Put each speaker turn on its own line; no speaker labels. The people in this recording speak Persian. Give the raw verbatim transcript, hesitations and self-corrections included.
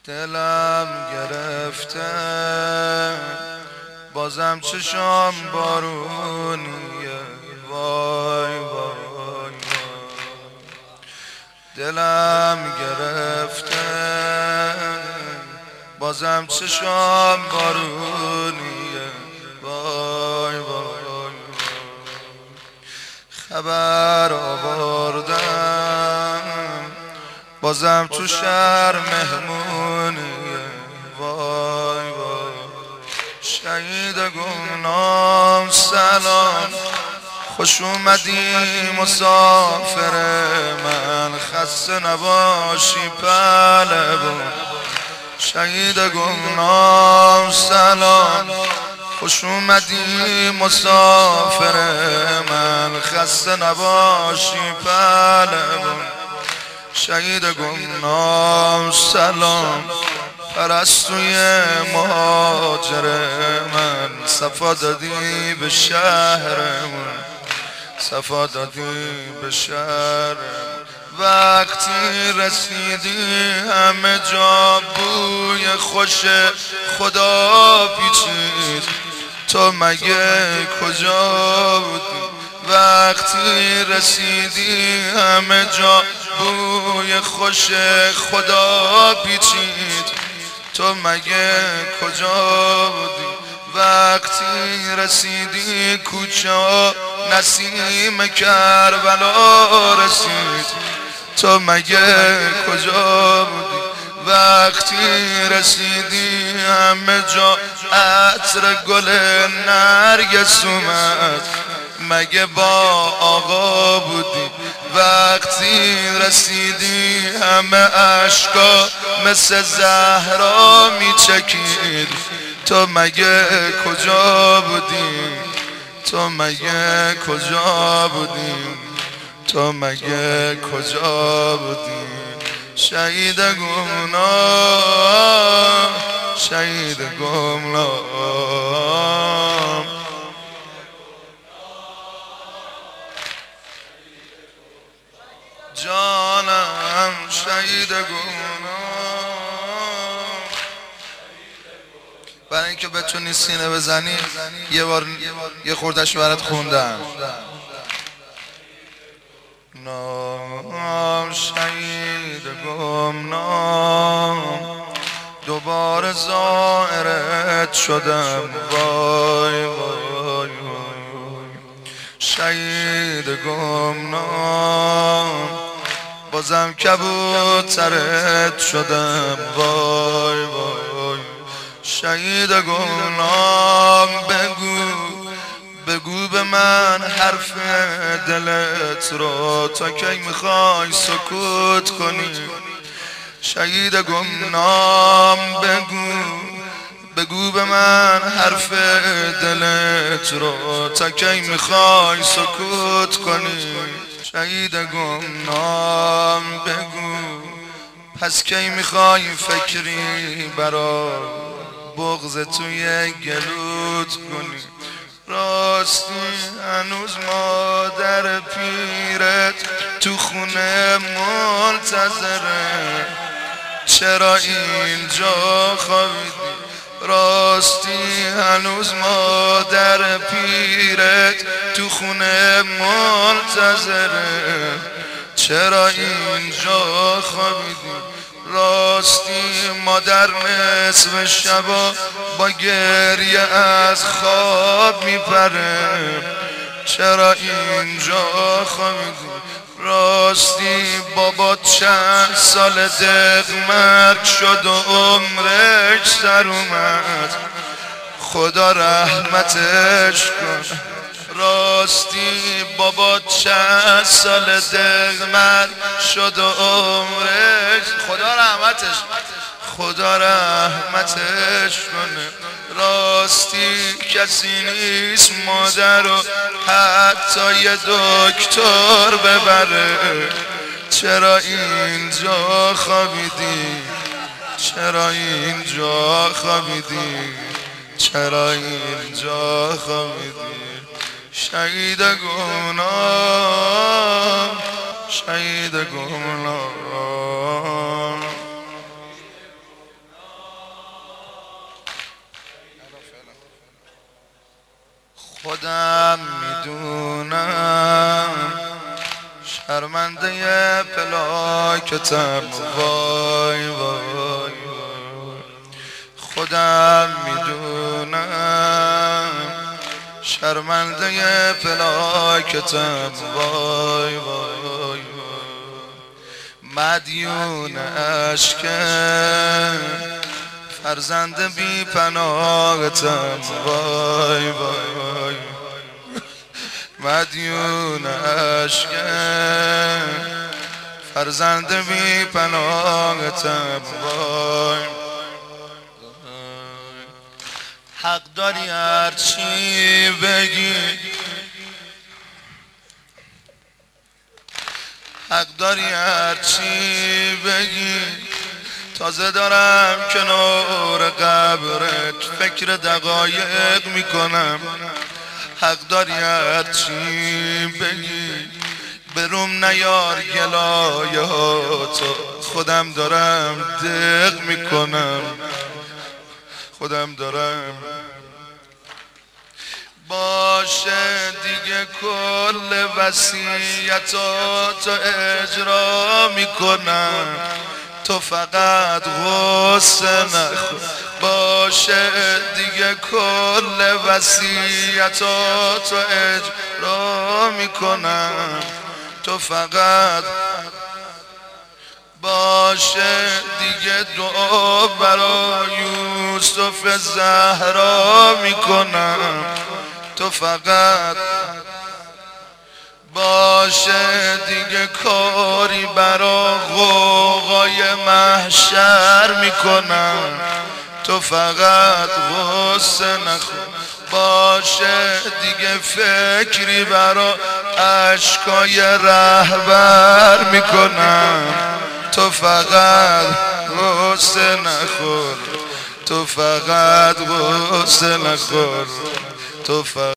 دلم گرفته بازم چشام بارونیه، وای وای وای. دلم گرفته بازم چشام بارونیه، وای وای وای. خبر آوردم بازم تو شهر مهمونیه، وای وای. شهید گمنام سلام، خوش اومدی مسافر من، خسته نباشی پهلوان. شهید گمنام سلام، خوش اومدی مسافر من، خسته نباشی پهلوان. شهید گمنام سلام، پرستوی مهاجر من، صفا دادی به شهرمون، صفا دادی به شهر. وقتی رسیدی همه جا بوی خوش خدا پیچید، تو مگه کجا بودی؟ وقتی رسیدی همه جا بوی خوش خدا پیچید، تو مگه کجا بودی؟ وقتی رسیدی کوچه نسیم کربلا رسید، تو مگه کجا بودی؟ وقتی رسیدی همه جا عطر گل نرگس اومد، مگه با آقا بودی؟ وقتی رسیدی همه عشقا مثل زهرا میچکید، تو مگه کجا بودی؟ تو مگه کجا بودی؟ تو مگه کجا بودی؟ شهید گمنام، شهید گمنام. جانم شهید گمنام. برای اینکه بتونی سینه بزنی یه بار یه خوردش برات خوندم. نام شهید گمنام، دوباره زائرت شدم، وای وای وای. شهید گمنام، بازم کبوترت شدم، وای وای. شهید گمنام، بگو بگو به من حرف دلت رو، تا کی میخوای سکوت کنی؟ شهید گمنام، بگو بگو به من حرف دلت رو، تا کی میخوای سکوت کنی؟ شهید گمنام، بگو پس کی میخوای فکری برا بغض توی گلوت کنی؟ راستی هنوز مادر پیرت تو خونه منتظره، چرا اینجا خوابیدی؟ راستی هنوز مادر پیرت تو خونه منتظره، چرا اینجا خوابیدی؟ راستی مادر نصف شبا با گریه از خواب میپره، چرا اینجا خوابیدی؟ راستی بابا چند سال دق مرگ شد و عمرش سر اومد، خدا رحمتش کن. راستی بابا چند سال دق مرگ شد و عمرش، خدا رحمتش خدا رحمتش کنه. راستی کسی نیست مادر رو حتی یه دکتر ببره، چرا اینجا خوابیدی؟ چرا اینجا خوابیدی؟ چرا اینجا خوابیدی؟ شهید گمنام، شهید گمنام. خودم میدونم شرمنده پلاکتم، وای وای خودم میدونم شرمنده پلاکتم، وای وای مدیون عشقم فرزند بی پناهتم، وای وای مدیون عشقم فرزند بی پناهتم، وای حق داری هرچی بگی، حق داری هرچی بگی، تازه دارم کنار قبرت فکر دقایق میکنم. حق داری هرچی بگی، بروم نیار گلایه ها تو، خودم دارم دق میکنم، خودم دارم. باشه دیگه کل وصیتاتو اجرا میکنم، تو فقط غصه نخور. باشه دیگه کل وصیتاتو اجرا میکنم، تو فقط باشه دیگه دعا برای یوسف زهرا میکنم، تو فقط باشه دیگه کاری برا غوغای محشر میکنم، تو فقط غصه نخور. باشه دیگه فکری برا اشکای رهبر میکنم، تو فقط غصه نخور، تو فقط غصه نخور، تو فقط